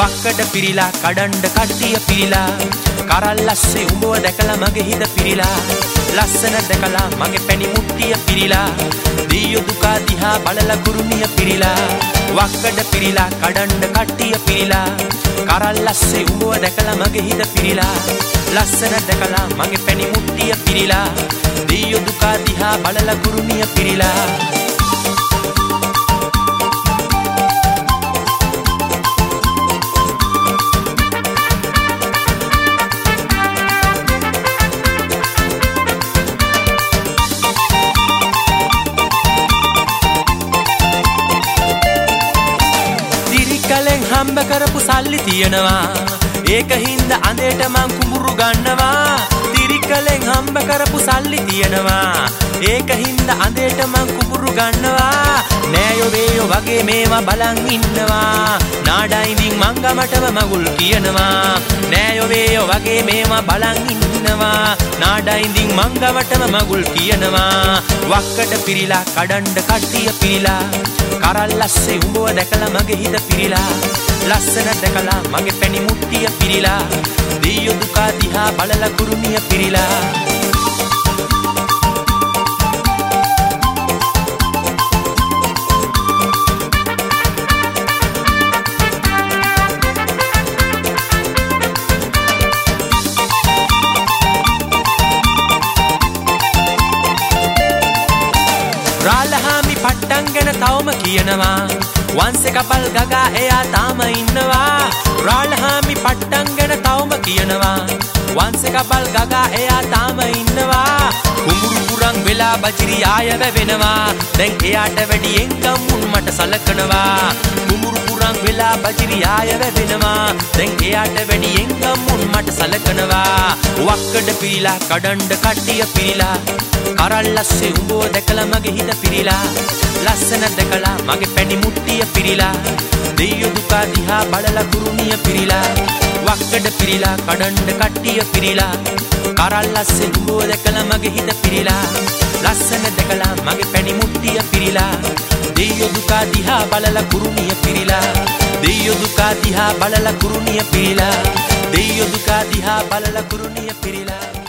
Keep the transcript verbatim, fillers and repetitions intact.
වක්කඩ පිරිලා කඩන්ඩ කට්ටිය පිරිලා කරල්ලස්සේ උඹව දැකලා මගේ හිත පිරිලා ලස්සන දැකලා මගේ පැණි මුට්ටිය පිරිලා දීයෝ දුකා දිහා බලලා කුරුමිය පිරිලා වක්කඩ පිරිලා කඩන්ඩ කට්ටිය පිරිලා කරල්ලස්සේ උඹව දැකලා මගේ හිත පිරිලා ලස්සන දැකලා මගේ පැණි මුට්ටිය පිරිලා දීයෝ දුකා දිහා බලලා කුරුමිය පිරිලා කලෙන් හම්බ කරපු සල්ලි තියනවා ඒක හින්දා අඳේට මං කුඹුරු ගන්නවා තිරිකලෙන් හම්බ කරපු සල්ලි තියනවා ඒක හින්දා අඳේට මං කුඹුරු ගන්නවා නෑයෝ වේයෝ වගේ මේවා බලන් ඉන්නවා නාඩයින්දින් මං ගමටම මගුල් කියනවා නෑයෝ වේයෝ වගේ මේවා බලන් ඉන්නවා නාඩයින්දින් මං ගමටම මගුල් කියනවා වක්කඩ පිරිලා කඩන්ඩ කට්ටිය පිරිලා කරල්ලස්සේ උඹව දැකලා මගේ හිත පිරිලා ලස්සන දැකලා මගේ පැණි මුට්ටිය පිරිලා දීයෝ දුකා දිහා බලලා කුරුමිය පිරිලා රාලහාමි පට්ටන් ගැන තවම කියනවා වංශ කපල් ගගා එයා තාම ඉන්නවා රාලහාමි පට්ටන් ගැන තවම කියනවා වංශ කපල් ගගා එයා තාම ඉන්නවා කුඹුරු පුරන් වෙලා බජිරි ආය වැවෙනවා දැන් එයාට වැඩියෙන් ගම්මුන් මට සලකනවා කුඹුරු පුරන් වෙලා බජිරි ආය වැවෙනවා දැන් එයාට වැඩියෙන් ගම්මුන් මට සලකනවා වක්කඩ පිරිලා කඩන්ඩ කට්ටිය පිරිලා කරල්ලස්සේ උඹව දැකලා මගේ හිත පිරිලා ලස්සන දැකලා මගේ පැණි මුට්ටිය පිරිලා දෙයියෝ දුකා දිහා බලලා කුරුමිය පිරිලා වක්කඩ පිරිලා කඩන්ඩ කට්ටිය පිරිලා කරල්ලස්සේ උඹව දැකලා මගේ හිත පිරිලා ලස්සන දැකලා මගේ පැණි මුට්ටිය පිරිලා දෙයියෝ දුකා දිහා බලලා කුරුමිය පිරිලා දෙයියෝ දුකා දිහා බලලා කුරුමිය පිරිලා දෙයියෝ දුකා දිහා බලලා කුරුමිය පිරිලා